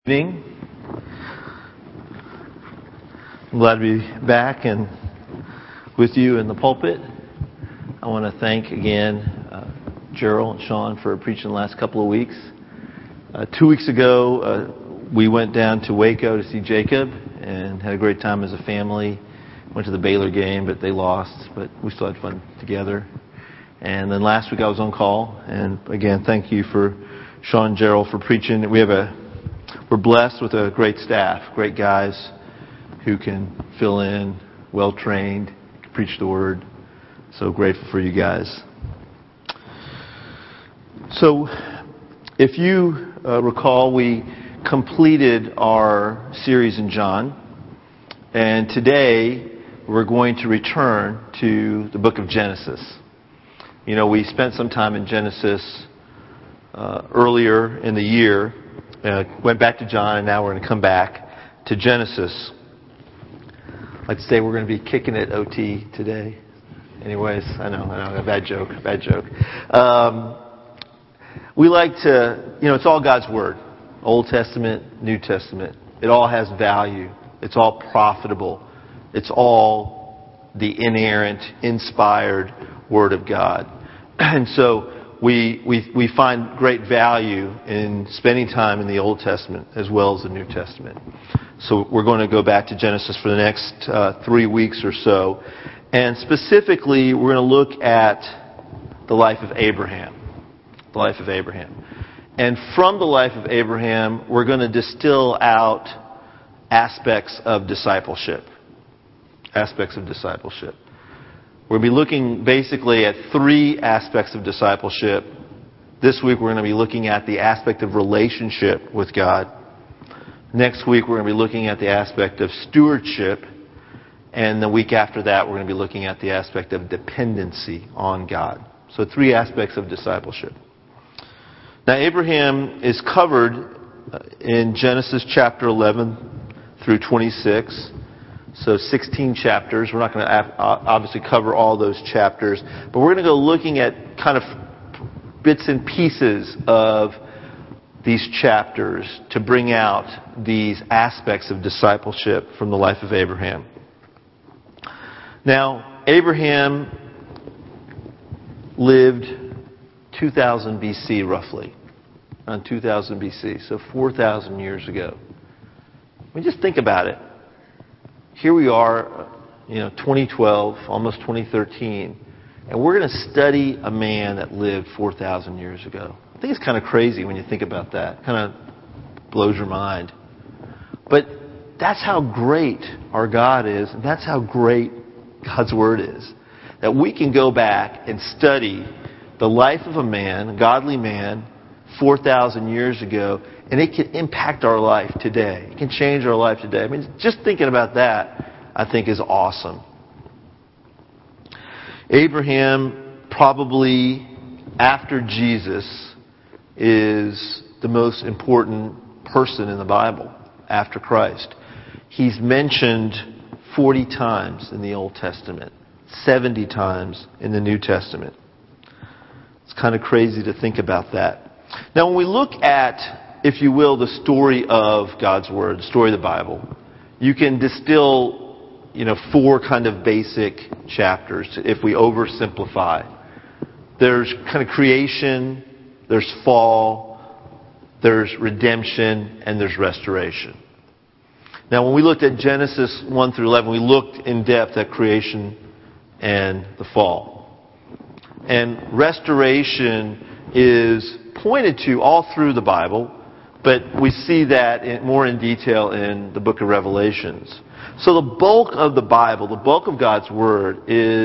Evening. I'm glad to be back and with you in the pulpit. I want to thank again Gerald and Sean for preaching the last couple of weeks. 2 weeks ago, we went down to Waco to see Jacob and had a great time as a family. Went to the Baylor game, but they lost, but we still had fun together. And then last week I was on call, and again, thank you for Sean and Gerald for preaching. We're blessed with a great staff, great guys who can fill in, well-trained, preach the Word. So grateful for you guys. So if you recall, we completed our series in John. And today we're going to return to the book of Genesis. You know, we spent some time in Genesis earlier in the year. Went back to John, and now we're going to come back to Genesis. I'd like to say we're going to be kicking it OT today. Anyways, I know, a bad joke. We like to, it's all God's Word. Old Testament, New Testament. It all has value. It's all profitable. It's all the inerrant, inspired Word of God. And so we find great value in spending time in the Old Testament as well as the New Testament. So we're going to go back to Genesis for the next 3 weeks or so. And specifically, we're going to look at the life of Abraham. The life of Abraham. And from the life of Abraham, we're going to distill out aspects of discipleship. Aspects of discipleship. We'll be looking basically at 3 aspects of discipleship. This week we're going to be looking at the aspect of relationship with God. Next week we're going to be looking at the aspect of stewardship. And the week after that we're going to be looking at the aspect of dependency on God. So 3 aspects of discipleship. Now Abraham is covered in Genesis chapter 11 through 26. So 16 chapters. We're not going to obviously cover all those chapters, but we're going to go looking at kind of bits and pieces of these chapters to bring out these aspects of discipleship from the life of Abraham. Now, Abraham lived 2000 BC roughly, around 2000 BC, so 4,000 years ago. I mean, just think about it. Here we are, 2012, almost 2013, and we're going to study a man that lived 4,000 years ago. I think it's kind of crazy when you think about that. Kind of blows your mind. But that's how great our God is, and that's how great God's Word is. That we can go back and study the life of a man, a godly man, 4,000 years ago, and it can impact our life today. It can change our life today. I mean, just thinking about that, I think, is awesome. Abraham, probably after Jesus, is the most important person in the Bible after Christ. He's mentioned 40 times in the Old Testament, 70 times in the New Testament. It's kind of crazy to think about that. Now, when we look at, if you will, the story of God's Word, the story of the Bible, you can distill, 4 kind of basic chapters if we oversimplify. There's kind of creation, there's fall, there's redemption, and there's restoration. Now, when we looked at Genesis 1 through 11, we looked in depth at creation and the fall. And restoration is pointed to all through the Bible, but we see that more in detail in the book of Revelations. So the bulk of the Bible, the bulk of God's Word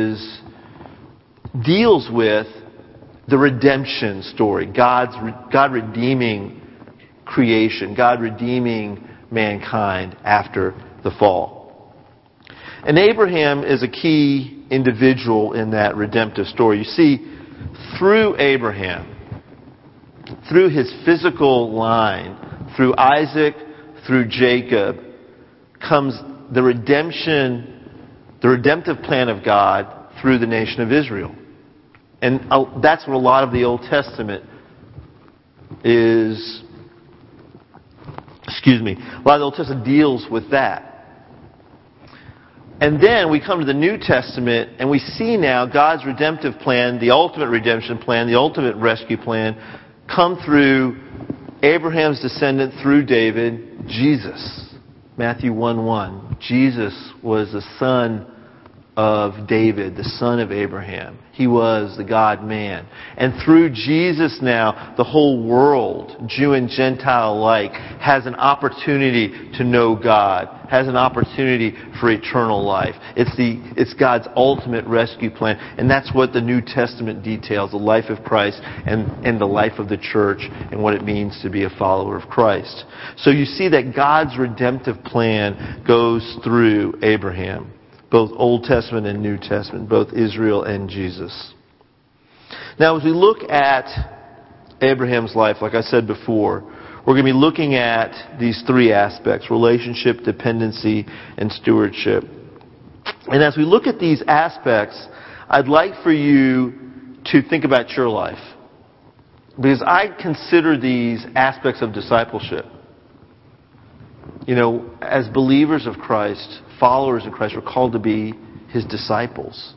deals with the redemption story. God redeeming creation, God redeeming mankind after the fall. And Abraham is a key individual in that redemptive story. You see, through Abraham, through his physical line, through Isaac, through Jacob, comes the redemptive plan of God through the nation of Israel. And that's what a lot of the Old Testament is A lot of the Old Testament deals with that. And then we come to the New Testament and we see now God's redemptive plan, the ultimate redemption plan, the ultimate rescue plan, come through Abraham's descendant through David, Jesus. Matthew 1:1. Jesus was the son of David, the son of Abraham. He was the God-man. And through Jesus now, the whole world, Jew and Gentile alike, has an opportunity to know God, has an opportunity for eternal life. It's God's ultimate rescue plan. And that's what the New Testament details, the life of Christ and the life of the church and what it means to be a follower of Christ. So you see that God's redemptive plan goes through Abraham. Both Old Testament and New Testament, both Israel and Jesus. Now, as we look at Abraham's life, like I said before, we're going to be looking at these three aspects: relationship, dependency, and stewardship. And as we look at these aspects, I'd like for you to think about your life, because I consider these aspects of discipleship. You know, as believers of Christ, followers of Christ, we're called to be His disciples.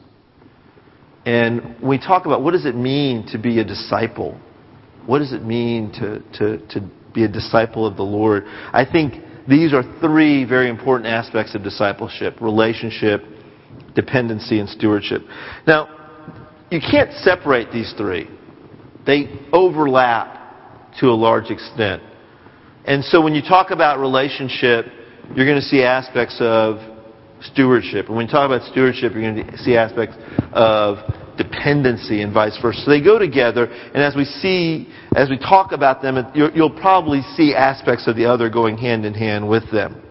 And when we talk about what does it mean to be a disciple, what does it mean to be a disciple of the Lord, I think these are three very important aspects of discipleship: relationship, dependency, and stewardship. Now, you can't separate these three. They overlap to a large extent. And so when you talk about relationship, you're going to see aspects of stewardship. And when you talk about stewardship, you're going to see aspects of dependency and vice versa. So they go together, and as we talk about them, you'll probably see aspects of the other going hand in hand with them.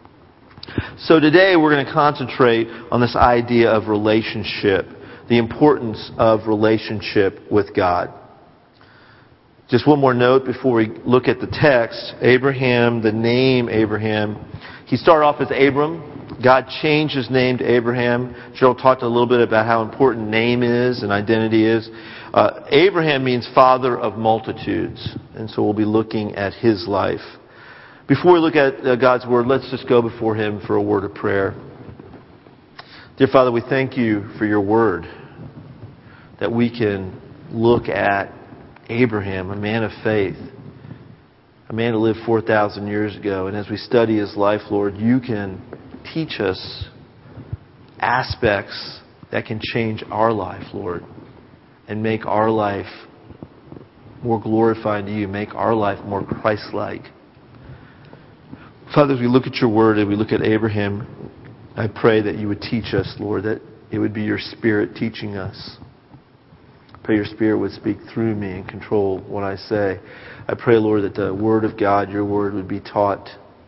So today we're going to concentrate on this idea of relationship, the importance of relationship with God. Just one more note before we look at the text. Abraham, the name Abraham, he started off as Abram. God changed his name to Abraham. Cheryl talked a little bit about how important name is and identity is. Abraham means father of multitudes. And so we'll be looking at his life. Before we look at God's Word, let's just go before Him for a word of prayer. Dear Father, we thank You for Your Word, that we can look at Abraham, a man of faith, a man who lived 4,000 years ago. And as we study his life, Lord, You can teach us aspects that can change our life, Lord, and make our life more glorifying to You, make our life more Christ-like. Father, as we look at Your Word and we look at Abraham, I pray that You would teach us, Lord, that it would be Your Spirit teaching us. I pray Your Spirit would speak through me and control what I say. I pray, Lord, that the Word of God, Your Word, would be taught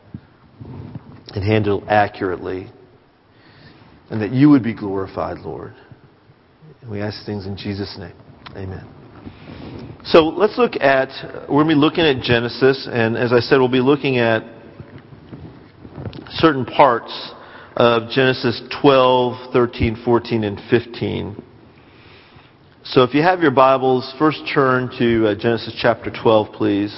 and handled accurately, and that You would be glorified, Lord. And we ask things in Jesus' name. Amen. So let's look at, we're going to be looking at Genesis, and as I said, we'll be looking at certain parts of Genesis 12, 13, 14, and 15. So if you have your Bibles, first turn to Genesis chapter 12, please.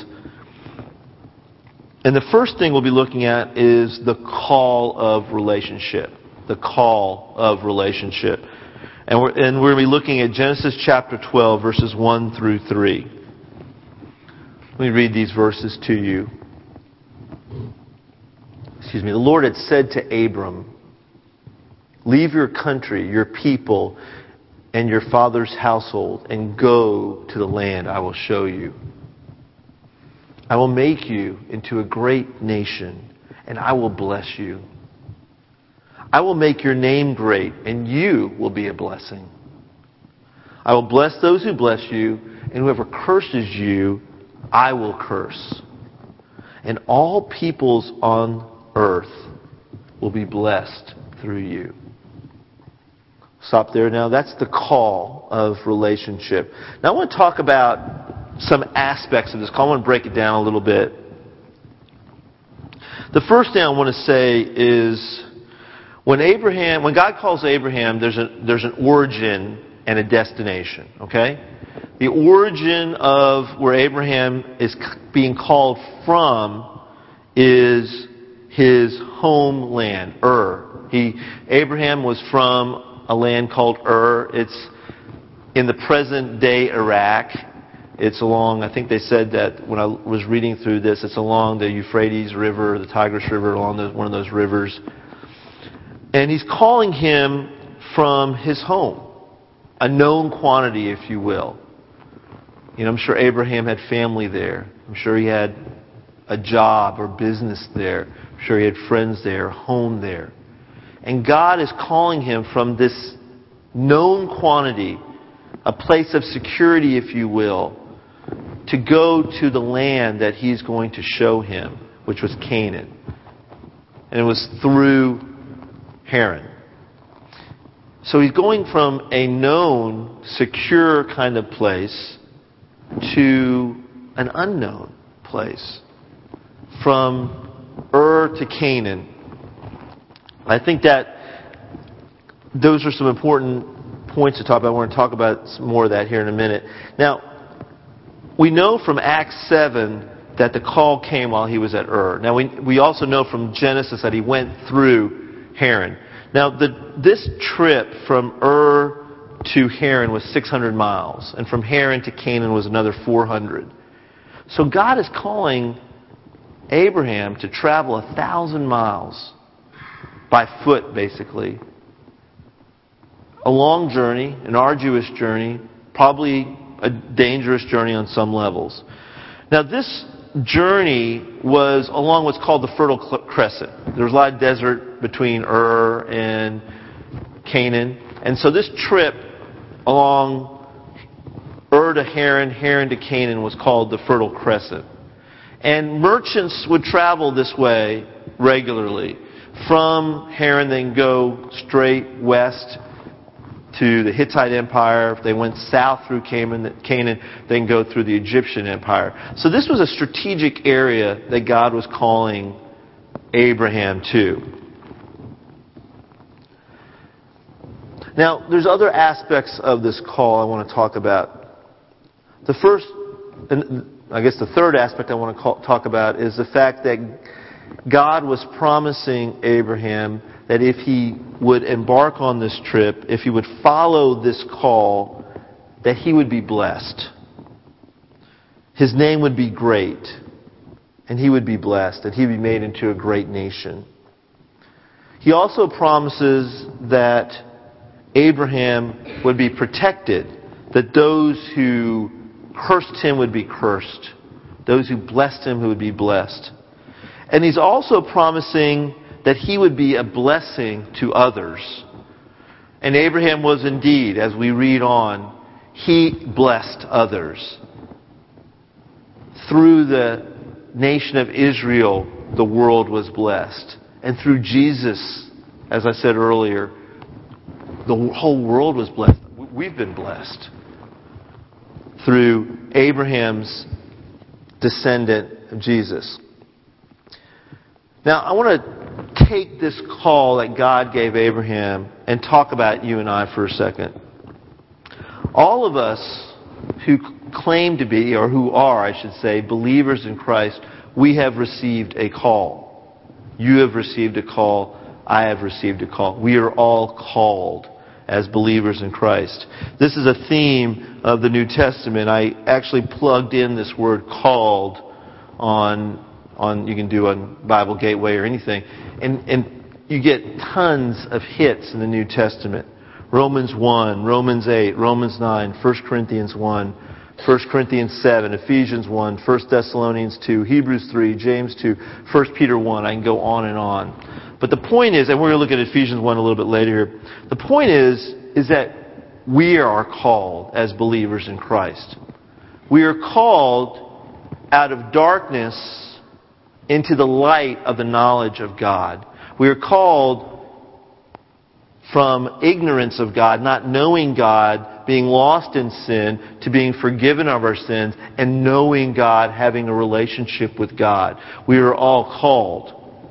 And the first thing we'll be looking at is the call of relationship. The call of relationship. And we're going to be looking at Genesis chapter 12, verses 1 through 3. Let me read these verses to you. The Lord had said to Abram, "Leave your country, your people, and your father's household, and go to the land I will show you. I will make you into a great nation, and I will bless you. I will make your name great, and you will be a blessing. I will bless those who bless you, and whoever curses you, I will curse. And all peoples on earth will be blessed through you." Stop there now. That's the call of relationship. Now I want to talk about some aspects of this call. I want to break it down a little bit. The first thing I want to say is when God calls Abraham, there's an origin and a destination. Okay? The origin of where Abraham is being called from is his homeland, Abraham was from a land called It's in the present day Iraq. It's along, I think they said that when I was reading through this, it's along the Euphrates River, the Tigris River, along one of those rivers. And he's calling him from his home, a known quantity, if you will. I'm sure Abraham had family there. I'm sure he had a job or business there. I'm sure he had friends there, home there. And God is calling him from this known quantity, a place of security, if you will, to go to the land that he's going to show him, which was Canaan. And it was through Haran. So he's going from a known, secure kind of place to an unknown place. From to Canaan. I think that those are some important points to talk about. I want to talk about some more of that here in a minute. Now, we know from Acts 7 that the call came while he was at Now, we also know from Genesis that he went through Haran. Now, this trip from to Haran was 600 miles, and from Haran to Canaan was another 400. So God is calling Abraham to travel 1,000 miles by foot, basically. A long journey, an arduous journey, probably a dangerous journey on some levels. Now, this journey was along what's called the Fertile Crescent. There was a lot of desert between and Canaan. And so this trip along to Haran, Haran to Canaan was called the Fertile Crescent. And merchants would travel this way regularly. From Haran, they can go straight west to the Hittite Empire. If they went south through Canaan, they can go through the Egyptian Empire. So this was a strategic area that God was calling Abraham to. Now, there's other aspects of this call I want to talk about. The first, and I guess the third aspect I want to talk about is the fact that God was promising Abraham that if he would embark on this trip, if he would follow this call, that he would be blessed. His name would be great, and he would be blessed, that he would be made into a great nation. He also promises that Abraham would be protected, that those who cursed him would be cursed, those who blessed him would be blessed. And he's also promising that he would be a blessing to others. And Abraham was indeed, as we read on, he blessed others. Through the nation of Israel, the world was blessed. And through Jesus, as I said earlier, the whole world was blessed. We've been blessed through Abraham's descendant, Jesus. Now, I want to take this call that God gave Abraham and talk about you and I for a second. All of us who claim to be, or who are, I should say, believers in Christ, we have received a call. You have received a call. I have received a call. We are all called as believers in Christ. This is a theme of the New Testament. I actually plugged in this word called on you can do on Bible Gateway or anything, and you get tons of hits in the New Testament. Romans 1, Romans 8, Romans 9, 1 Corinthians 1, 1 Corinthians 7, Ephesians 1, 1 Thessalonians 2, Hebrews 3, James 2, 1 Peter 1. I can go on and on. But the point is, and we're going to look at Ephesians 1 a little bit later here, the point is that we are called as believers in Christ. We are called out of darkness into the light of the knowledge of God. We are called from ignorance of God, not knowing God, being lost in sin, to being forgiven of our sins, and knowing God, having a relationship with God. We are all called.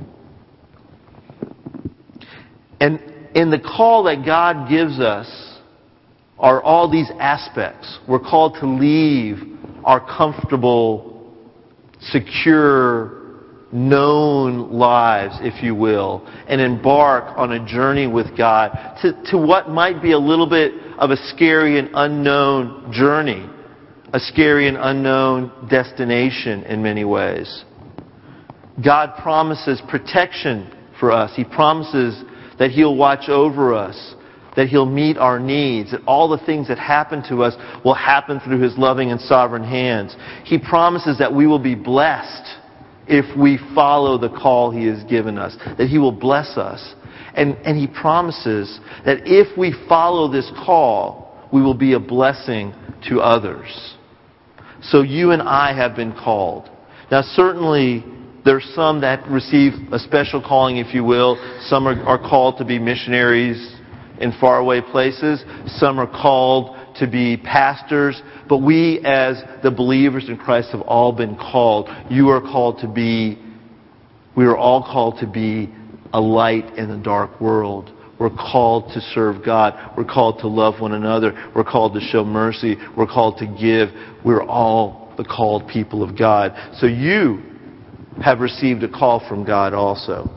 And in the call that God gives us are all these aspects. We're called to leave our comfortable, secure known lives, if you will, and embark on a journey with God to what might be a little bit of a scary and unknown journey, a scary and unknown destination in many ways. God promises protection for us. He promises that He'll watch over us, that He'll meet our needs, that all the things that happen to us will happen through His loving and sovereign hands. He promises that we will be blessed if we follow the call He has given us, that He will bless us. And He promises that if we follow this call, we will be a blessing to others. So you and I have been called. Now certainly there's some that receive a special calling, if you will. Some are called to be missionaries in faraway places. Some are called to be pastors. But we as the believers in Christ have all been called. We are all called to be a light in the dark world. We're called to serve God. We're called to love one another. We're called to show mercy. We're called to give. We're all the called people of God. So you have received a call from God also.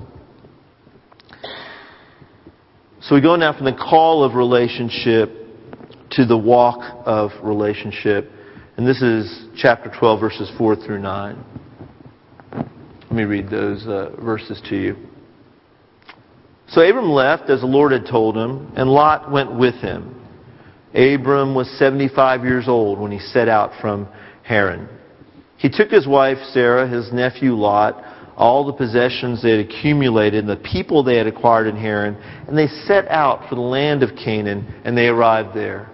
So we go now from the call of relationship to the walk of relationship. And this is chapter 12, verses 4 through 9. Let me read those verses to you. So Abram left as the Lord had told him, and Lot went with him. Abram was 75 years old when he set out from Haran. He took his wife Sarah, his nephew Lot, all the possessions they had accumulated, and the people they had acquired in Haran, and they set out for the land of Canaan, and they arrived there.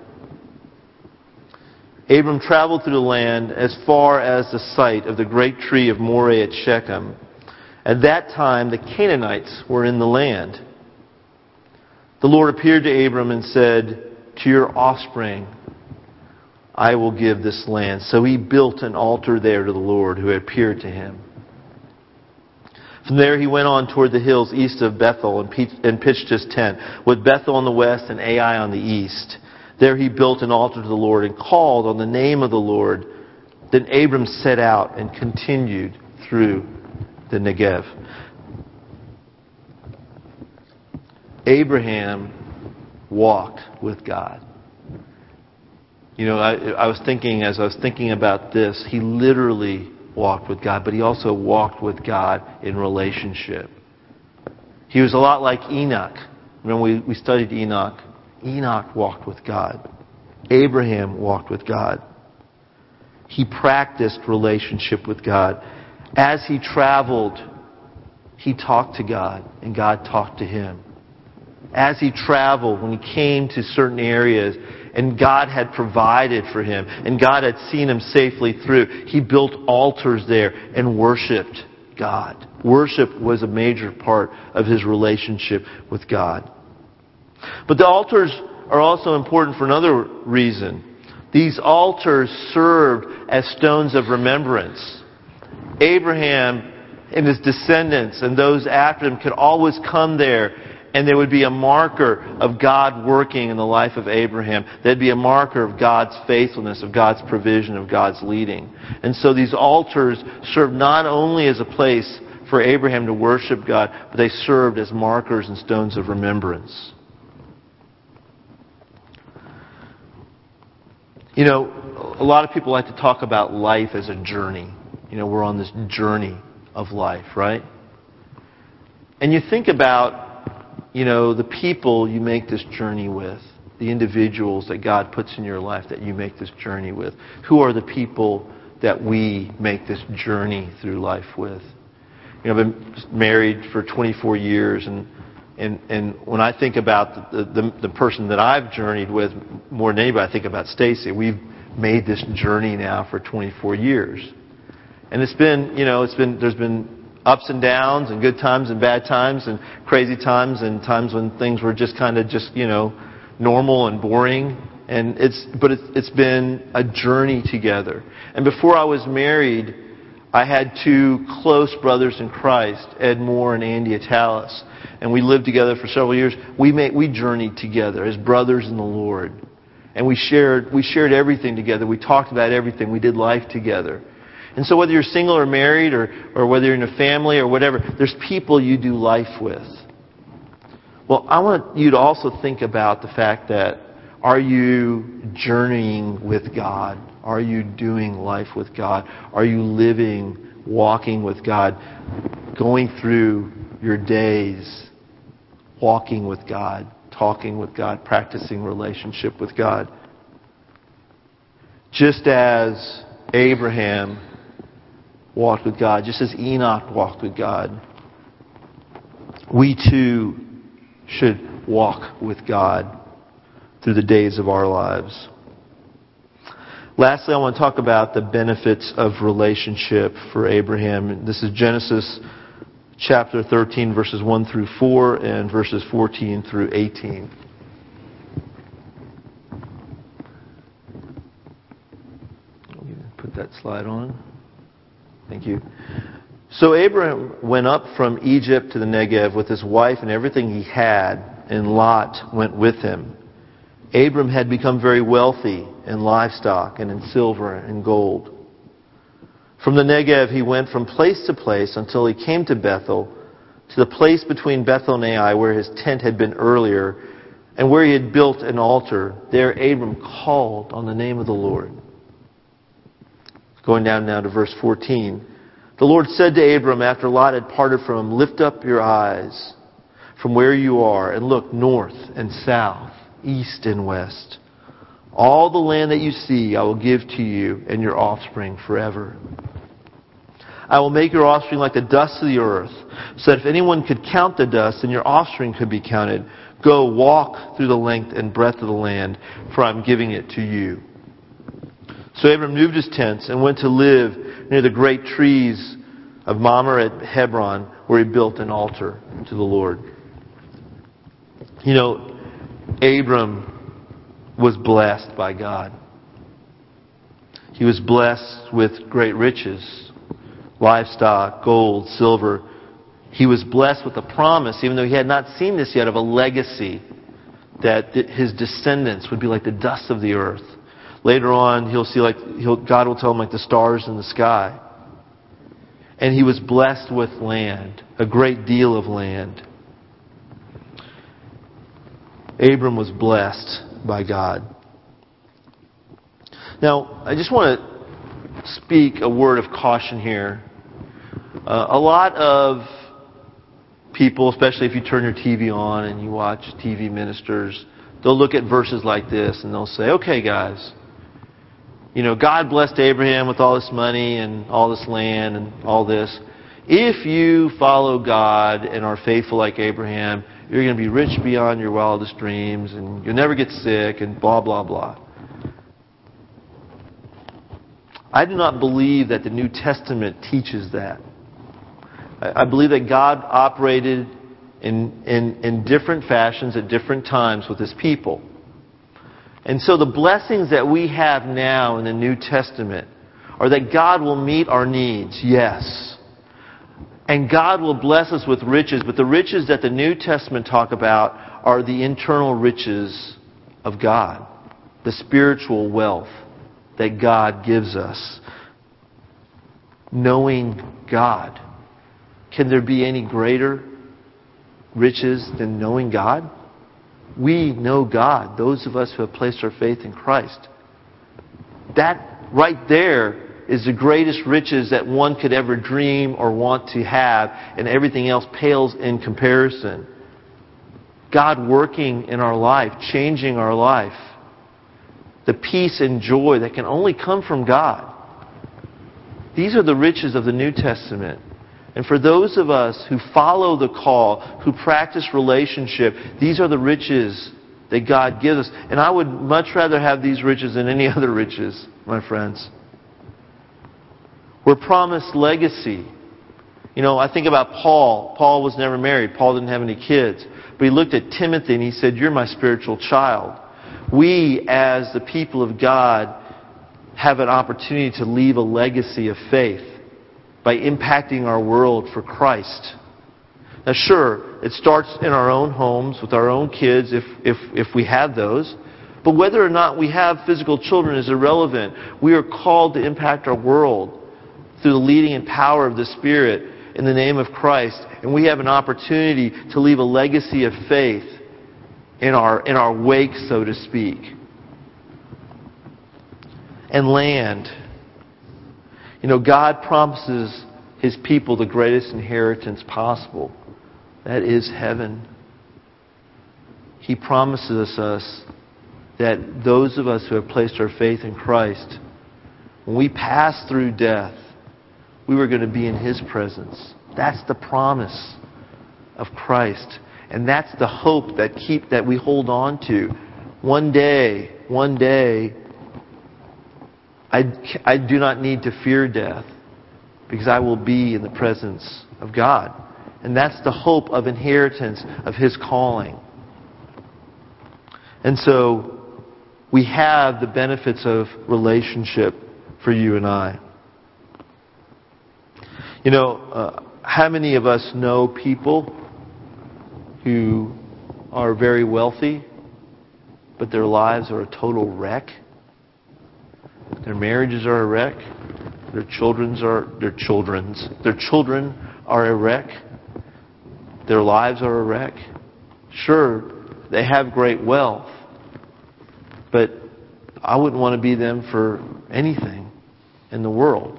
Abram traveled through the land as far as the site of the great tree of Moreh at Shechem. At that time, the Canaanites were in the land. The Lord appeared to Abram and said, "To your offspring I will give this land." So he built an altar there to the Lord who had appeared to him. From there he went on toward the hills east of Bethel and pitched his tent, with Bethel on the west and Ai on the east. There he built an altar to the Lord and called on the name of the Lord. Then Abram set out and continued through the Negev. Abraham walked with God. You know, I was thinking about this, he literally walked with God, but he also walked with God in relationship. He was a lot like Enoch. Remember we studied Enoch. Enoch walked with God. Abraham walked with God. He practiced relationship with God. As he traveled, he talked to God, and God talked to him. As he traveled, when he came to certain areas, and God had provided for him, and God had seen him safely through, he built altars there and worshipped God. Worship was a major part of his relationship with God. But the altars are also important for another reason. These altars served as stones of remembrance. Abraham and his descendants and those after him could always come there, and there would be a marker of God working in the life of Abraham. There'd be a marker of God's faithfulness, of God's provision, of God's leading. And so these altars served not only as a place for Abraham to worship God, but they served as markers and stones of remembrance. You know, a lot of people like to talk about life as a journey. You know, we're on this journey of life, right? And you think about, you know, the people you make this journey with, the individuals that God puts in your life that you make this journey with. Who are the people that we make this journey through life with? You know, I've been married for 24 years, and when I think about the person that I've journeyed with more than anybody, I think about Stacy. We've made this journey now for 24 years. And it's been, there's been ups and downs and good times and bad times and crazy times and times when things were just kind of normal and boring. And it's been a journey together. And before I was married, I had two close brothers in Christ, Ed Moore and Andy Atalis. And we lived together for several years. We journeyed together as brothers in the Lord. And we shared everything together. We talked about everything. We did life together. And so whether you're single or married or whether you're in a family or whatever, there's people you do life with. Well, I want you to also think about the fact that, are you journeying with God? Are you doing life with God? Are you living, walking with God, going through your days, walking with God, talking with God, practicing relationship with God? Just as Abraham walked with God, just as Enoch walked with God, we too should walk with God through the days of our lives. Lastly, I want to talk about the benefits of relationship for Abraham. This is Genesis chapter 13, verses 1 through 4 and verses 14 through 18. Put that slide on. Thank you. So Abraham went up from Egypt to the Negev with his wife and everything he had, and Lot went with him. Abram had become very wealthy in livestock and in silver and gold. From the Negev he went from place to place until he came to Bethel, to the place between Bethel and Ai where his tent had been earlier, and where he had built an altar. There Abram called on the name of the Lord. Going down now to verse 14. The Lord said to Abram after Lot had parted from him, "Lift up your eyes from where you are and look north and south, east and west. All the land that you see I will give to you and your offspring forever. I will make your offspring like the dust of the earth, so that if anyone could count the dust, then your offspring could be counted. Go walk through the length and breadth of the land, for I am giving it to you." So Abram moved his tents and went to live near the great trees of Mamre at Hebron, where he built an altar to the Lord. You know, Abram was blessed by God. He was blessed with great riches, livestock, gold, silver. He was blessed with a promise, even though he had not seen this yet, of a legacy that his descendants would be like the dust of the earth. Later on, he'll see God will tell him like the stars in the sky. And he was blessed with land, a great deal of land. Abram was blessed by God. Now, I just want to speak a word of caution here. A lot of people, especially if you turn your TV on and you watch TV ministers, they'll look at verses like this and they'll say, "Okay, guys, you know, God blessed Abraham with all this money and all this land and all this. If you follow God and are faithful like Abraham, you're going to be rich beyond your wildest dreams and you'll never get sick and blah, blah, blah." I do not believe that the New Testament teaches that. I believe that God operated in different fashions at different times with His people. And so the blessings that we have now in the New Testament are that God will meet our needs, yes. And God will bless us with riches, but the riches that the New Testament talk about are the internal riches of God, the spiritual wealth that God gives us. Knowing God. Can there be any greater riches than knowing God? We know God, those of us who have placed our faith in Christ. That right there is the greatest riches that one could ever dream or want to have, and everything else pales in comparison. God working in our life, changing our life. The peace and joy that can only come from God. These are the riches of the New Testament. And for those of us who follow the call, who practice relationship, these are the riches that God gives us. And I would much rather have these riches than any other riches, my friends. We're promised legacy. You know, I think about Paul. Paul was never married. Paul didn't have any kids. But he looked at Timothy and he said, "You're my spiritual child." We, as the people of God, have an opportunity to leave a legacy of faith by impacting our world for Christ. Now sure, it starts in our own homes with our own kids if we have those. But whether or not we have physical children is irrelevant. We are called to impact our world through the leading and power of the Spirit in the name of Christ. And we have an opportunity to leave a legacy of faith in our wake, so to speak. And land. God promises His people the greatest inheritance possible. That is heaven. He promises us that those of us who have placed our faith in Christ, when we pass through death, we were going to be in His presence. That's the promise of Christ. And that's the hope that we hold on to. One day, I do not need to fear death because I will be in the presence of God. And that's the hope of inheritance of His calling. And so we have the benefits of relationship for you and I. How many of us know people who are very wealthy, but their lives are a total wreck? Their marriages are a wreck. Their children are a wreck. Their lives are a wreck. Sure, they have great wealth, but I wouldn't want to be them for anything in the world.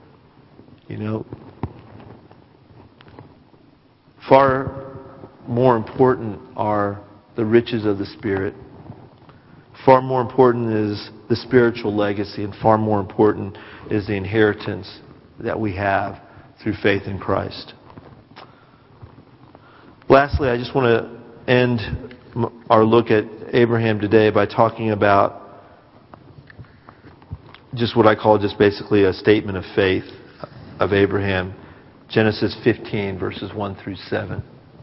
Far more important are the riches of the Spirit. Far more important is the spiritual legacy, and far more important is the inheritance that we have through faith in Christ. Lastly, I just want to end our look at Abraham today by talking about just what I call just basically a statement of faith of Abraham. Genesis 15, verses 1 through 7.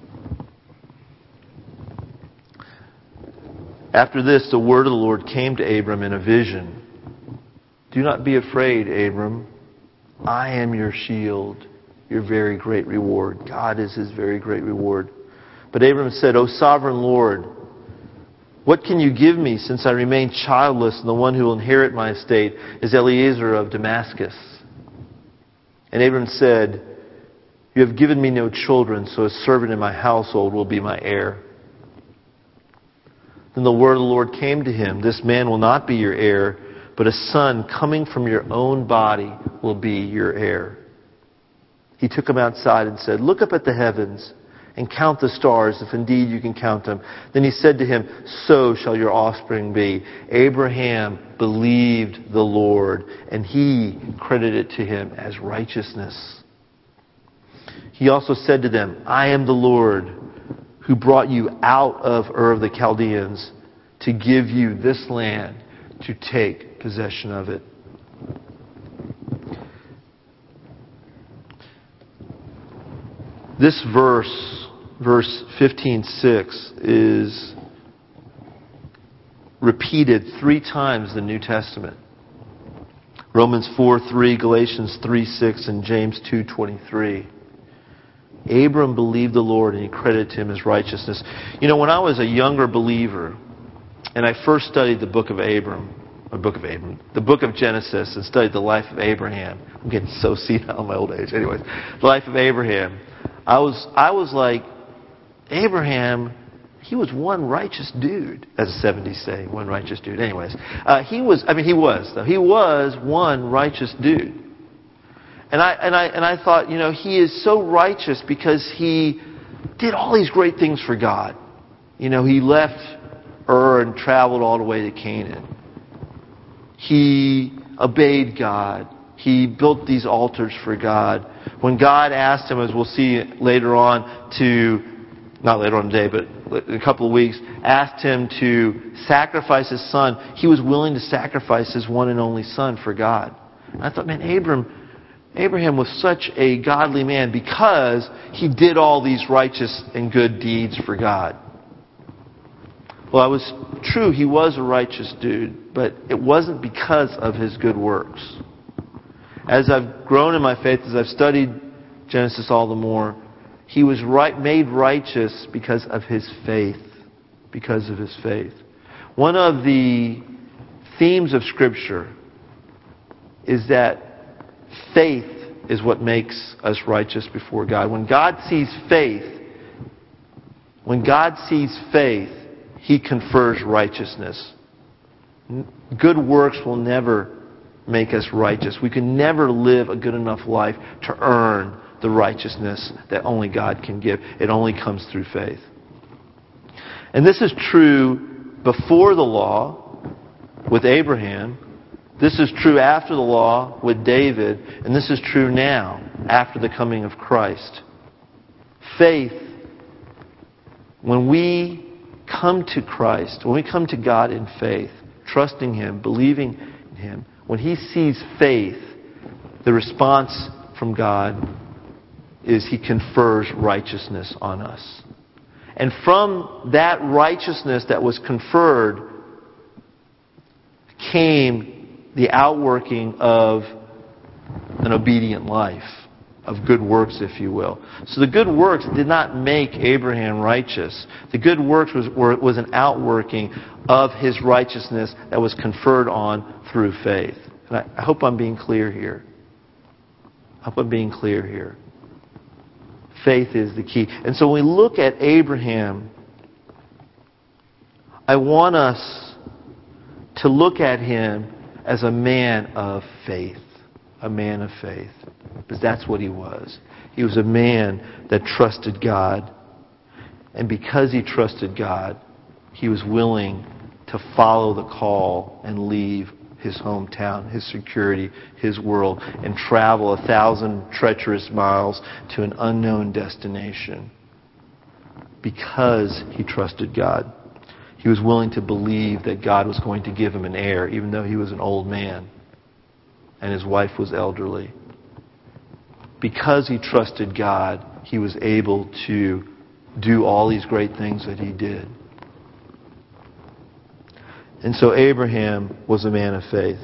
After this, the word of the Lord came to Abram in a vision. Do not be afraid, Abram. I am your shield, your very great reward. God is His very great reward. But Abram said, O sovereign Lord, what can you give me since I remain childless, and the one who will inherit my estate is Eliezer of Damascus? And Abram said, you have given me no children, so a servant in my household will be my heir. Then the word of the Lord came to him, this man will not be your heir, but a son coming from your own body will be your heir. He took him outside and said, look up at the heavens and count the stars, if indeed you can count them. Then he said to him, so shall your offspring be. Abraham believed the Lord, and He credited it to him as righteousness. He also said to them, I am the Lord who brought you out of Ur of the Chaldeans to give you this land to take possession of it. This verse 15:6, is repeated 3 times in the New Testament. Romans 4:3, Galatians 3:6, and James 2:23. Abram believed the Lord and He credited to him as righteousness. When I was a younger believer and I first studied the book of Genesis, and studied the life of Abraham. I'm getting so senile in my old age. Anyways, the life of Abraham. I was like, Abraham, he was one righteous dude, as the 70s say, one righteous dude. Anyways, he was one righteous dude. And I thought, he is so righteous because he did all these great things for God. He left Ur and traveled all the way to Canaan. He obeyed God. He built these altars for God. When God asked him, as we'll see later on, not later on today, but in a couple of weeks, asked him to sacrifice his son, he was willing to sacrifice his one and only son for God. And I thought, man, Abraham was such a godly man because he did all these righteous and good deeds for God. Well, it was true, he was a righteous dude, but it wasn't because of his good works. As I've grown in my faith, as I've studied Genesis all the more, he was made righteous because of his faith. Because of his faith. One of the themes of Scripture is that faith is what makes us righteous before God. When God sees faith, He confers righteousness. Good works will never make us righteous. We can never live a good enough life to earn the righteousness that only God can give. It only comes through faith. And this is true before the law with Abraham. This is true after the law with David. And this is true now after the coming of Christ. Faith, when we come to Christ, when we come to God in faith, trusting Him, believing in Him, when He sees faith, the response from God is He confers righteousness on us. And from that righteousness that was conferred came the outworking of an obedient life, of good works, if you will. So the good works did not make Abraham righteous. The good works was an outworking of his righteousness that was conferred on through faith. And I hope I'm being clear here. Faith is the key. And so when we look at Abraham, I want us to look at him as a man of faith. A man of faith. Because that's what he was. He was a man that trusted God. And because he trusted God, he was willing to follow the call and leave his hometown, his security, his world, and travel 1,000 treacherous miles to an unknown destination. Because he trusted God. He was willing to believe that God was going to give him an heir, even though he was an old man and his wife was elderly. Because he trusted God, he was able to do all these great things that he did. And so Abraham was a man of faith.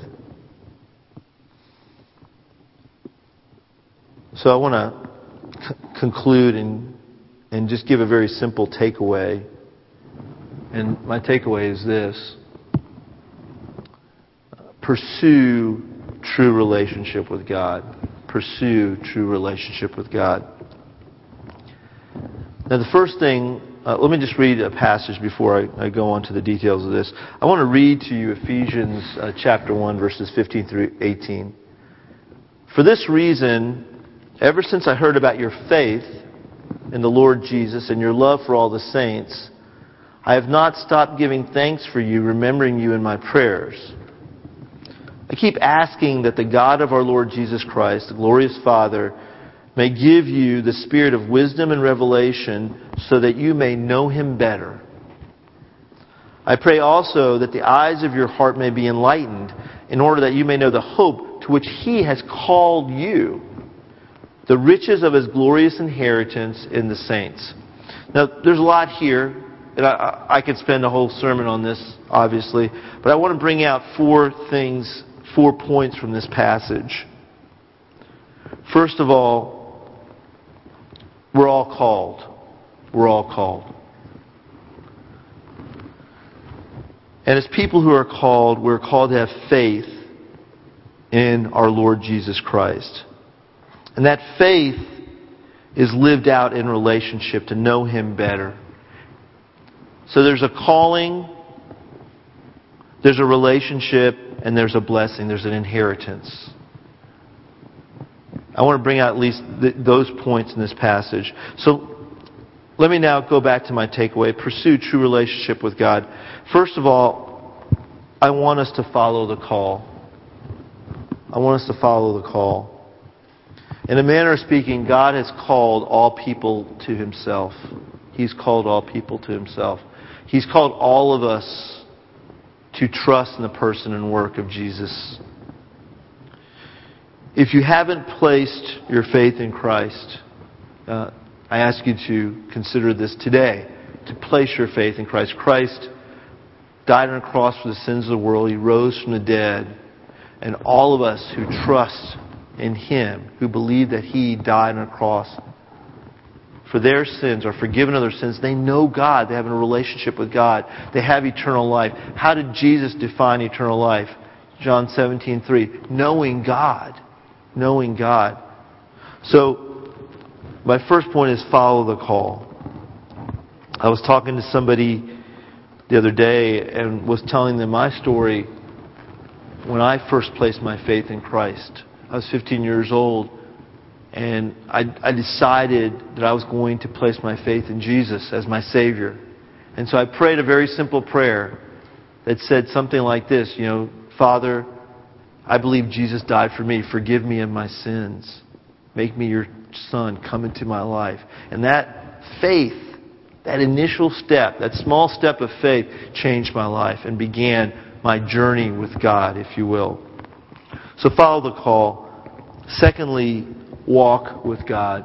So I want to conclude and just give a very simple takeaway. And my takeaway is this. Pursue true relationship with God. Pursue true relationship with God. Now the first thing, let me just read a passage before I go on to the details of this. I want to read to you Ephesians chapter 1, verses 15 through 18. For this reason, ever since I heard about your faith in the Lord Jesus and your love for all the saints, I have not stopped giving thanks for you, remembering you in my prayers. I keep asking that the God of our Lord Jesus Christ, the glorious Father, may give you the spirit of wisdom and revelation so that you may know Him better. I pray also that the eyes of your heart may be enlightened in order that you may know the hope to which He has called you, the riches of His glorious inheritance in the saints. Now, there's a lot here, and I could spend a whole sermon on this, obviously, but I want to bring out 4 points from this passage. First of all, we're all called. We're all called. And as people who are called, we're called to have faith in our Lord Jesus Christ. And that faith is lived out in relationship to know Him better. So there's a calling, there's a relationship, and there's a blessing. There's an inheritance. I want to bring out at least those points in this passage. So let me now go back to my takeaway. Pursue true relationship with God. First of all, I want us to follow the call. I want us to follow the call. In a manner of speaking, God has called all people to Himself. He's called all people to Himself. He's called all of us to trust in the person and work of Jesus. If you haven't placed your faith in Christ, I ask you to consider this today, to place your faith in Christ. Christ died on a cross for the sins of the world. He rose from the dead. And all of us who trust in Him, who believe that He died on a cross for their sins, are forgiven of their sins, they know God. They have a relationship with God. They have eternal life. How did Jesus define eternal life? John 17:3. Knowing God. Knowing God. So, my first point is follow the call. I was talking to somebody the other day and was telling them my story when I first placed my faith in Christ. I was 15 years old, and I decided that I was going to place my faith in Jesus as my Savior. And so I prayed a very simple prayer that said something like this, Father, I believe Jesus died for me. Forgive me of my sins. Make me your son. Come into my life. And that faith, that initial step, that small step of faith, changed my life and began my journey with God, if you will. So follow the call. Secondly, walk with God.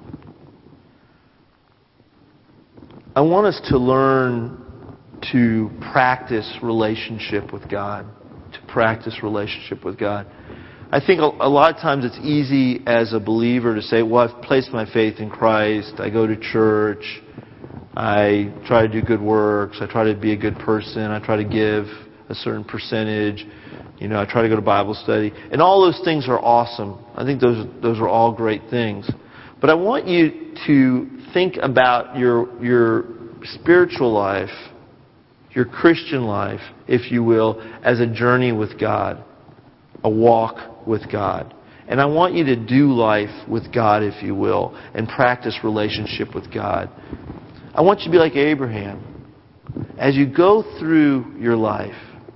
I want us to learn to practice relationship with God. To practice relationship with God. I think a lot of times it's easy as a believer to say, well, I've placed my faith in Christ. I go to church. I try to do good works. I try to be a good person. I try to give a certain percentage. I try to go to Bible study. And all those things are awesome. I think those are all great things. But I want you to think about your spiritual life, your Christian life, if you will, as a journey with God, a walk with God. And I want you to do life with God, if you will, and practice relationship with God. I want you to be like Abraham. As you go through your life,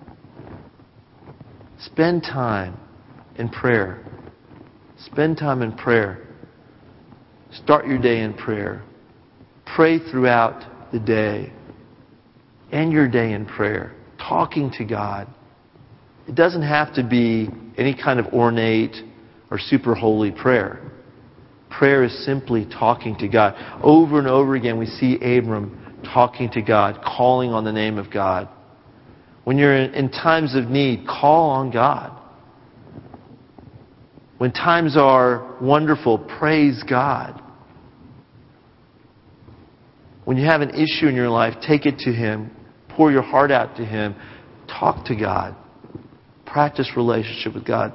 spend time in prayer. Spend time in prayer. Start your day in prayer. Pray throughout the day. End your day in prayer. Talking to God. It doesn't have to be any kind of ornate or super holy prayer. Prayer is simply talking to God. Over and over again we see Abram talking to God, calling on the name of God. When you're in times of need, call on God. When times are wonderful, praise God. When you have an issue in your life, take it to Him. Pour your heart out to Him. Talk to God. Practice relationship with God.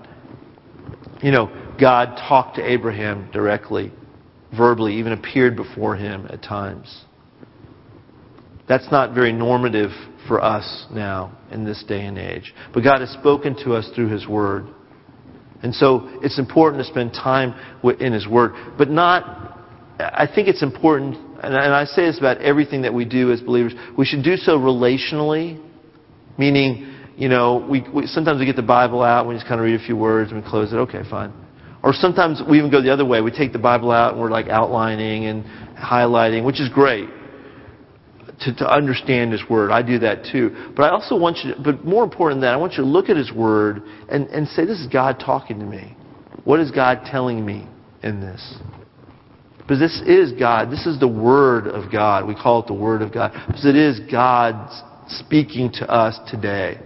God talked to Abraham directly, verbally, even appeared before him at times. That's not very normative for us now in this day and age. But God has spoken to us through His Word. And so it's important to spend time in His Word. But I think it's important, and I say this about everything that we do as believers, we should do so relationally, meaning, we sometimes we get the Bible out, we just kind of read a few words and we close it, okay, fine. Or sometimes we even go the other way. We take the Bible out and we're like outlining and highlighting, which is great to understand His Word. I do that too. But I also want you but more important than that, I want you to look at His Word and say, this is God talking to me. What is God telling me in this? Because this is God. This is the Word of God. We call it the Word of God. Because it is God speaking to us today.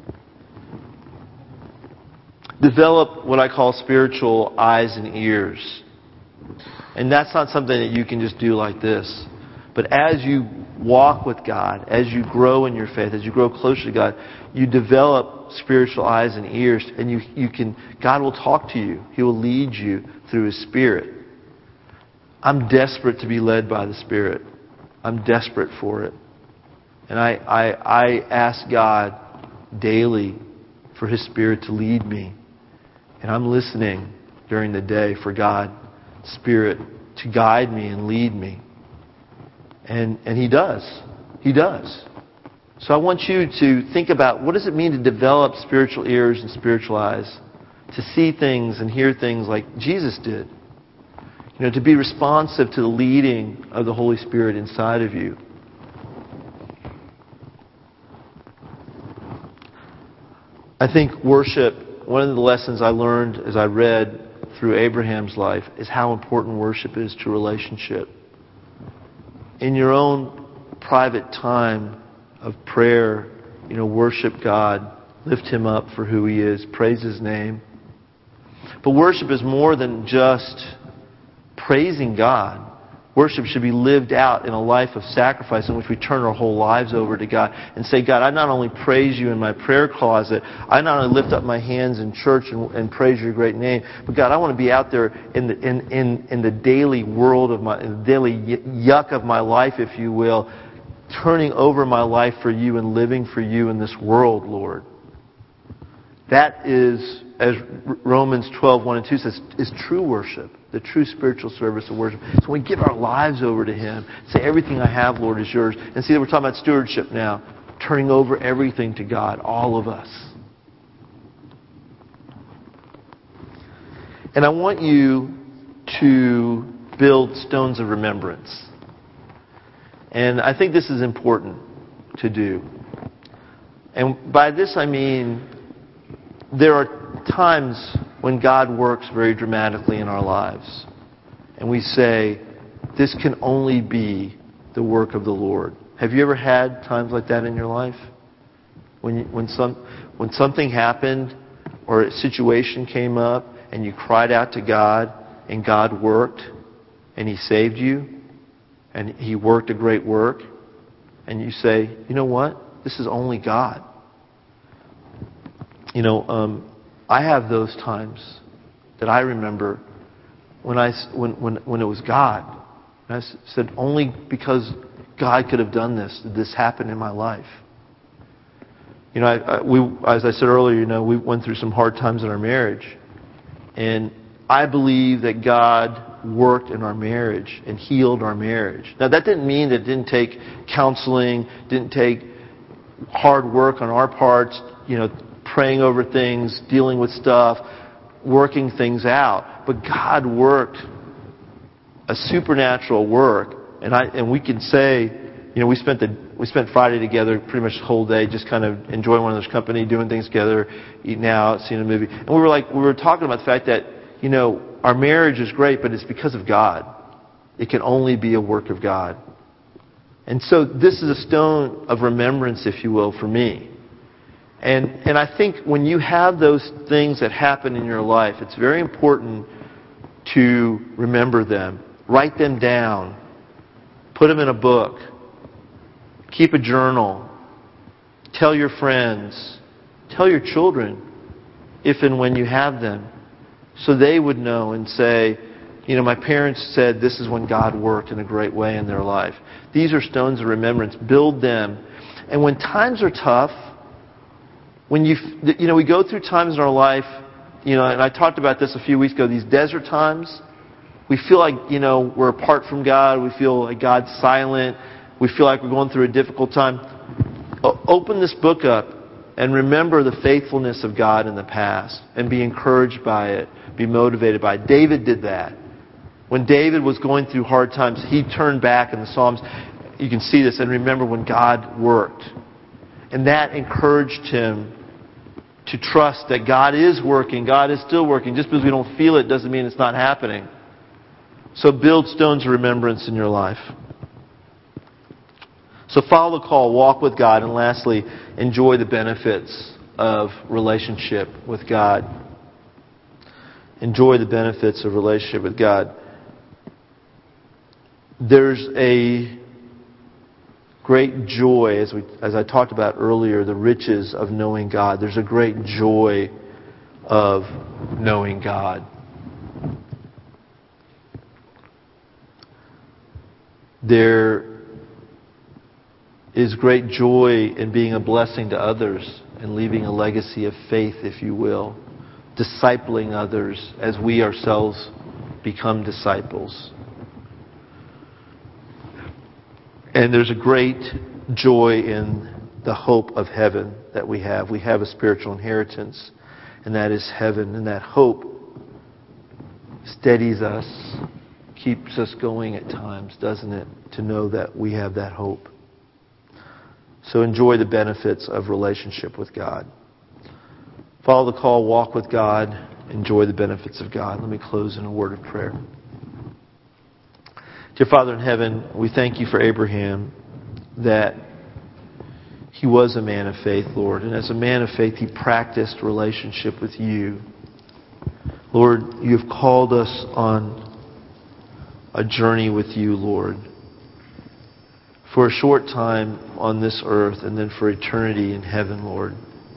Develop what I call spiritual eyes and ears. And that's not something that you can just do like this. But as you walk with God, as you grow in your faith, as you grow closer to God, you develop spiritual eyes and ears, and God will talk to you. He will lead you through His Spirit. I'm desperate to be led by the Spirit. I'm desperate for it. And I ask God daily for His Spirit to lead me. And I'm listening during the day for God's Spirit to guide me and lead me. And He does. He does. So I want you to think about, what does it mean to develop spiritual ears and spiritual eyes? To see things and hear things like Jesus did. To be responsive to the leading of the Holy Spirit inside of you. I think worship, one of the lessons I learned as I read through Abraham's life, is how important worship is to relationship. In your own private time of prayer, worship God, lift Him up for who He is, praise His name. But worship is more than just praising God. Worship should be lived out in a life of sacrifice in which we turn our whole lives over to God and say, God, I not only praise you in my prayer closet, I not only lift up my hands in church and praise your great name, but God, I want to be out there in the daily world of in the daily yuck of my life, if you will, turning over my life for you and living for you in this world, Lord. That is, as Romans 12:1 and 2 says, is true worship. The true spiritual service of worship. So we give our lives over to Him. Say, everything I have, Lord, is yours. And see, we're talking about stewardship now. Turning over everything to God. All of us. And I want you to build stones of remembrance. And I think this is important to do. And by this I mean, there are times when God works very dramatically in our lives. And we say, this can only be the work of the Lord. Have you ever had times like that in your life? When something happened or a situation came up and you cried out to God and God worked and He saved you and He worked a great work, and you say, you know what? This is only God. I have those times that I remember when it was God. And I said, only because God could have done this did this happen in my life. As I said earlier, we went through some hard times in our marriage. And I believe that God worked in our marriage and healed our marriage. Now, that didn't mean that it didn't take counseling, didn't take hard work on our parts, praying over things, dealing with stuff, working things out. But God worked a supernatural work, and we can say, we spent Friday together pretty much the whole day, just kind of enjoying one another's company, doing things together, eating out, seeing a movie. And we were talking about the fact that, our marriage is great, but it's because of God. It can only be a work of God. And so this is a stone of remembrance, if you will, for me. And I think when you have those things that happen in your life, it's very important to remember them. Write them down. Put them in a book. Keep a journal. Tell your friends. Tell your children, if and when you have them, so they would know and say, my parents said this is when God worked in a great way in their life. These are stones of remembrance. Build them. And when times are tough, when we go through times in our life, and I talked about this a few weeks ago, these desert times, we feel like, we're apart from God. We feel like God's silent. We feel like we're going through a difficult time. Open this book up and remember the faithfulness of God in the past and be encouraged by it, be motivated by it. David did that. When David was going through hard times, he turned back in the Psalms. You can see this and remember when God worked. And that encouraged him to trust that God is working. God is still working. Just because we don't feel it doesn't mean it's not happening. So build stones of remembrance in your life. So follow the call, walk with God, and lastly, enjoy the benefits of relationship with God. Enjoy the benefits of relationship with God. There's a great joy, as I talked about earlier, the riches of knowing God. There's a great joy of knowing God. There is great joy in being a blessing to others and leaving a legacy of faith, if you will, discipling others as we ourselves become disciples. And there's a great joy in the hope of heaven that we have. We have a spiritual inheritance, and that is heaven. And that hope steadies us, keeps us going at times, doesn't it? To know that we have that hope. So enjoy the benefits of relationship with God. Follow the call, walk with God, enjoy the benefits of God. Let me close in a word of prayer. Dear Father in heaven, we thank you for Abraham, that he was a man of faith, Lord. And as a man of faith, he practiced relationship with you. Lord, you have called us on a journey with you, Lord, for a short time on this earth and then for eternity in heaven, Lord.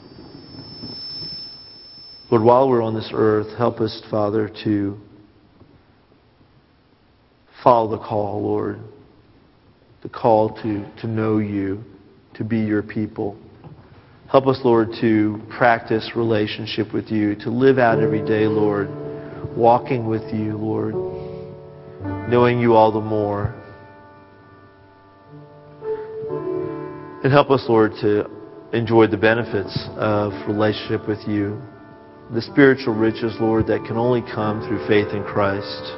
Lord, while we're on this earth, help us, Father, to follow the call, Lord, the call to know you, to be your people. Help us, Lord, to practice relationship with you, to live out every day, Lord, walking with you, Lord, knowing you all the more. And help us, Lord, to enjoy the benefits of relationship with you, the spiritual riches, Lord, that can only come through faith in Christ.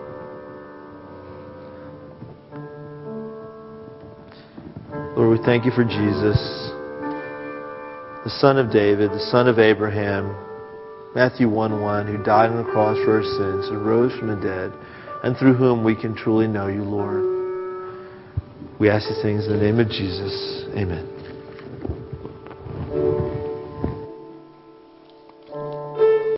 Lord, we thank you for Jesus, the Son of David, the Son of Abraham, Matthew 1:1, who died on the cross for our sins and rose from the dead, and through whom we can truly know you, Lord. We ask these things in the name of Jesus. Amen.